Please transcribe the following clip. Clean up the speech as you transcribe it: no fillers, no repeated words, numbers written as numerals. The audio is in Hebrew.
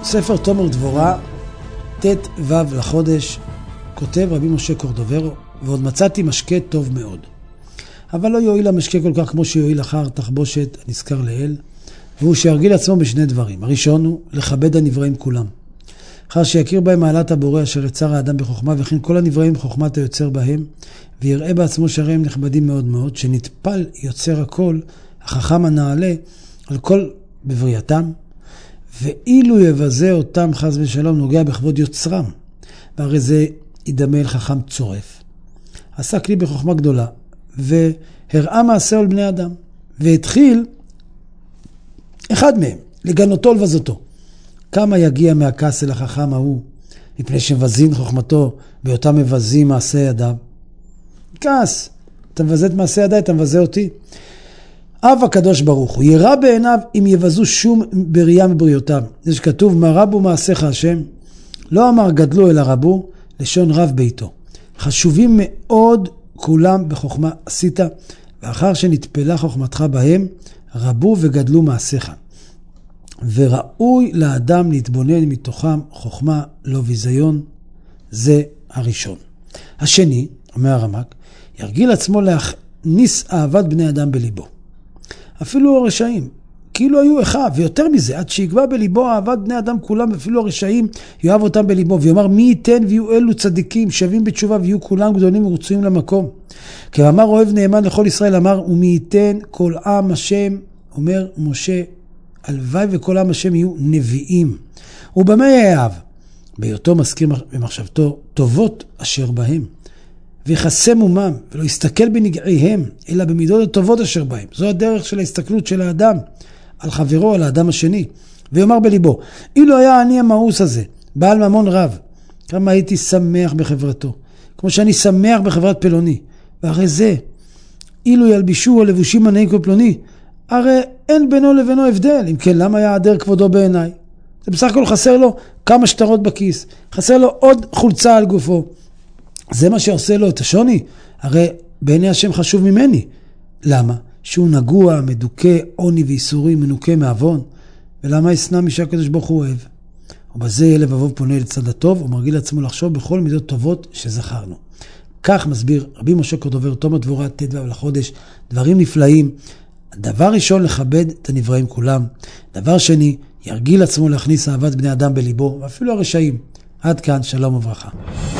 ספר תומר דבורה, ת' ו' לחודש, כותב רבי משה קורדוברו, ועוד מצאתי משקה טוב מאוד. אבל לא יועיל המשקה כל כך כמו שיועיל אחר תחבושת הנזכר לאל, והוא שירגיל עצמו בשני דברים. הראשון הוא לכבד הנבראים כולם. אחר שיכיר בהם מעלת הבורא אשר יצר האדם בחוכמה, וכן כל הנבראים בחוכמת היוצר בהם, ויראה בעצמו שהרי הם נכבדים מאוד מאוד, שנטפל יוצר הכל, החכם הנעלה, על כל בברייתם, ואילו יבזה אותם חס ושלום נוגע בכבוד יוצרם, והרי זה ידמה אל חכם צורף. עסק לי בחוכמה גדולה, והראה מעשה על בני אדם, והתחיל אחד מהם, לגנותו ולבזותו. כמה יגיע מהכעס אל החכם ההוא, מפני שמבזין חוכמתו, באותם מבזים מעשה ידיו. כעס, אתה מבזה את מעשה ידיי, אתה מבזה אותי. אב הקדוש ברוך הוא, ירא בעיניו אם יבזו שום בריאה מבריאותיו. יש כתוב, מה רבו מעשיך השם? לא אמר גדלו אלא רבו, לשון רב ביתו. חשובים מאוד כולם בחוכמה עשית, ואחר שנתפלה חוכמתך בהם, רבו וגדלו מעשיך. וראוי לאדם להתבונן מתוכם חוכמה לא ביזיון, זה הראשון. השני, אומר הרמ"ק, ירגיל עצמו להכניס אהבת בני אדם בליבו. אפילו הרשעים, כאילו היו אחיו, ויותר מזה, עד שיגבה בליבו אהבת בני אדם כולם, אפילו הרשעים, יאהב אותם בליבו, ויאמר מי ייתן ויהיו אלו צדיקים, שווים בתשובה, ויהיו כולם גדולים ורצויים למקום. כי אמר אוהב נאמן לכל ישראל, אמר ומי ייתן כל עם השם, אומר משה, הלוואי וכל עם השם יהיו נביאים. ובמה יאהב? בהיותו מזכיר במחשבתו טובות אשר בהם. ויחסה מומם, ולא יסתכל בנגעיהם, אלא במידות הטובות אשר בהם. זו הדרך של ההסתכלות של האדם, על חברו, על האדם השני. ויאמר בליבו, אילו היה אני המאוס הזה, בעל ממון רב, כמה הייתי שמח בחברתו, כמו שאני שמח בחברת פלוני. ואחרי זה, אילו ילבישו הלבושים עניים כמו פלוני, הרי אין בינו לבינו הבדל. אם כן, למה יעדר כבודו בעיניי? זה בסך הכל חסר לו כמה שטרות בכיס, חסר לו עוד חולצה על גופו. זה מה שעושה לו את השוני. הרי בעיני השם חשוב ממני. למה? שהוא נגוע, מדוכא, עוני ואיסורי, מנוקה מעוון. ולמה ישנא מי שהקדוש ברוך הוא אוהב? ובזה יהיה לבבו פונה לצד הטוב, ומרגיל עצמו לחשוב בכל מידות טובות שזכרנו. כך מסביר רבי משה קורדוברו, תומר דבורה, ת' ו' לחודש, דברים נפלאים. דבר ראשון, לכבד את הנבראים כולם. דבר שני, ירגיל עצמו להכניס אהבת בני אדם בליבו, ואפילו הרשעים. עד כאן, שלום וברכה.